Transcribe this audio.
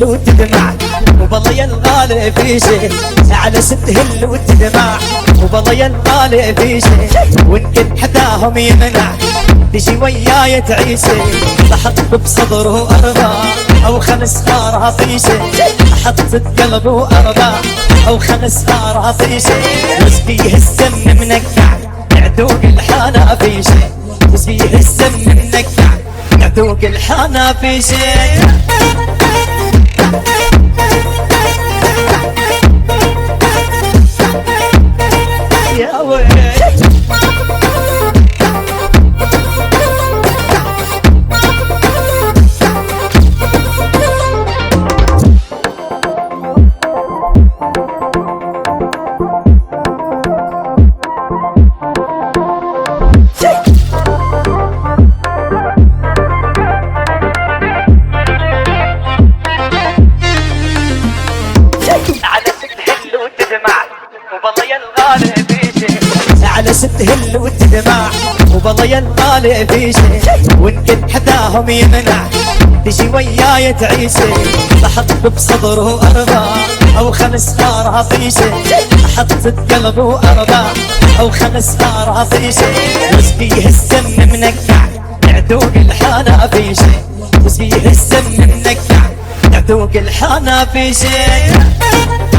تهل وتدمع وبالله يا الغالي في شيء، على تهل وتدمع وبالله يا الغالي في شيء، وان كنت حداهم يمنع تجي وياي تعيشي، بحط بصدره أرضى أو 5 خراطيشي، أحط بقلبه وأرضى أو 5 خراطيشي، وسقيه السم منكع يعدوق الحانة في شيء، وسقيه السم منكع يعدوق الحانة في شيء. يا ويلي على تهل وتدمع وبالله يا الغالي في شيء، وان كنت حداهم يمنع تجي وياي تعيشي، بحط بصدره أرضى أو 5 خراطيشي، أحط بقلبه وأرضى أو 5 خراطيشي، وسقيه السم منكع يعدوق الحانة في شيء، وسقيه السم منكع يعدوق الحانة في شيء.